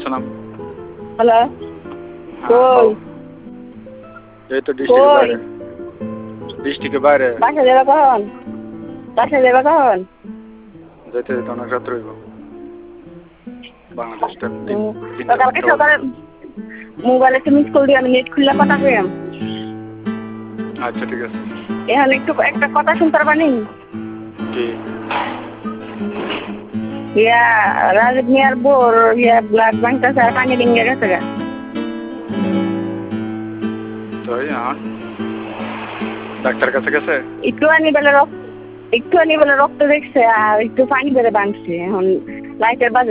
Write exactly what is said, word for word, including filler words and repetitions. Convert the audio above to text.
সালাম। হ্যালো হ্যাঁ, কই এই তো ডিস্ট্রিক্টের কই বাইরে। ডিস্ট্রিক্টের বাইরে বাসা যাবা কখন বাসা যাবা কখন যেতে যেতে অনেক রাত্র হইব। বাংলাদেশ টাইম তিন উম, তিনটা তো কালকে চারটা সকালে বাজে। মোবাইলে একটু মিস কল দিয়ে আমি নেট খুললে কথা কইম। আচ্ছা ঠিক আছে। এখন একটু একটা কথা শুনতে পারবানি? কি? ইয়া রাজীব মিয়ার বোর ইয়া ব্লাড ব্যাংকটা স্যার পানি ভেঙে গেছে গা। তাই হ্যাঁ, ডাক্তার কাছে গেছে? একটু আনি বেলা রক্ত একটু আনি বেলা রক্ত দেখছে আর একটু পানি বেড়ে বাঁধছে এখন লাইটের